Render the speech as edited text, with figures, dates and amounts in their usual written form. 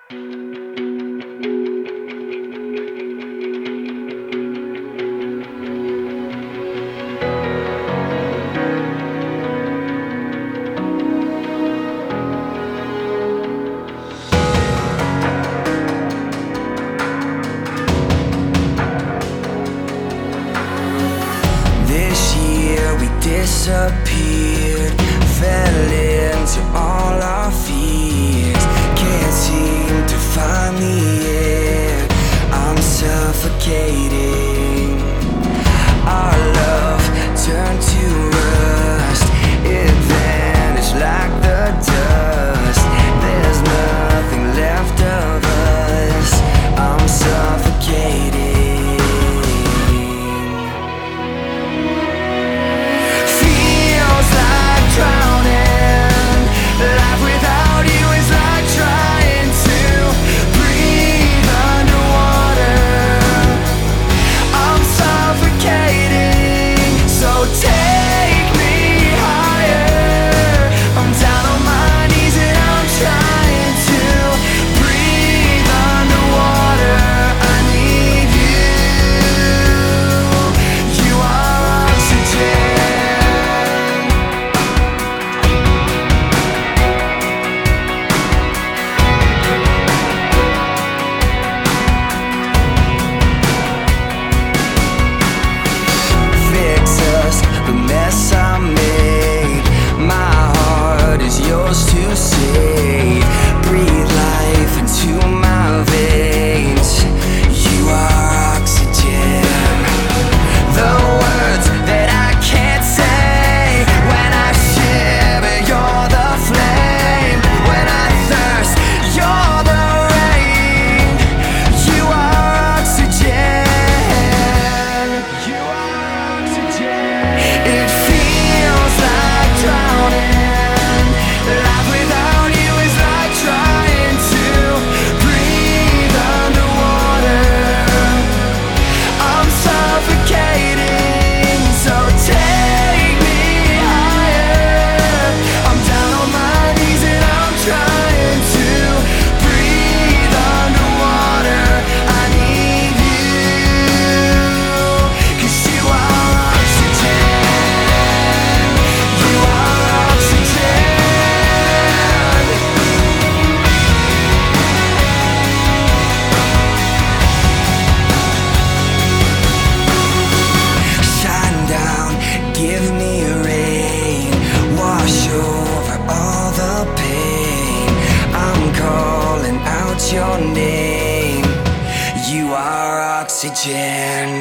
Disappeared, fell into all our fears. Can't seem to find the air, I'm suffocating. Our love turned to rust, it vanished like the dust. There's nothing left of us, I'm suffocating. Drowning, life without you is like trying to breathe underwater. I'm suffocating, so take me higher. I'm down on my knees and I'm trying to breathe underwater. I need you, you are oxygen. The mess I made, my heart is yours to save. Breathe life into my veins, you are oxygen. The words that I can't say, when I shiver you're the flame. When I thirst you're the rain, you are oxygen. You are oxygen. It feels like drowning, life without you is like trying to breathe underwater. I'm suffocating, so take me higher. I'm down on my knees and I'm trying to breathe underwater. I need you, 'cause you are oxygen. You are oxygen. Shine down, give me rain, wash over all the pain. I'm calling out your name, you are oxygen.